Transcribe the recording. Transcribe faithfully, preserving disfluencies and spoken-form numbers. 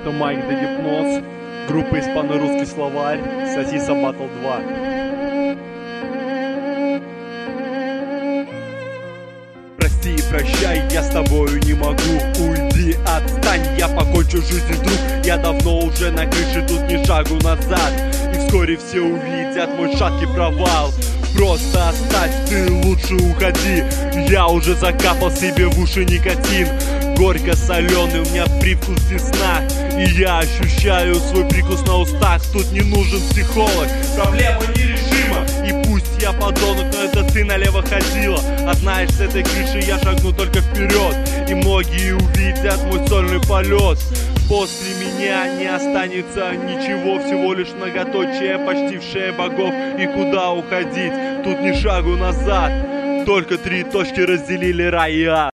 Это Майк да Гипноз, группа «Испано-русский словарь», Сосиса Батл два. Прости и прощай, я с тобою не могу. Уйди, отстань, я покончу жизнь, друг. Я давно уже на крыше, тут ни шагу назад. И вскоре все увидят мой шаткий провал. Просто оставь, ты лучше уходи. Я уже закапал себе в уши никотин. Горько-соленый, у меня привкус весна. И я ощущаю свой прикус на устах. Тут не нужен психолог, проблема нерешима. И пусть я подонок, но это ты налево ходила. А знаешь, с этой крыши я шагну только вперед. И многие увидят мой сольный полет. После меня не останется ничего, всего лишь многоточие, почтившее богов. И куда уходить? Тут ни шагу назад. Только три точки разделили рай и ад.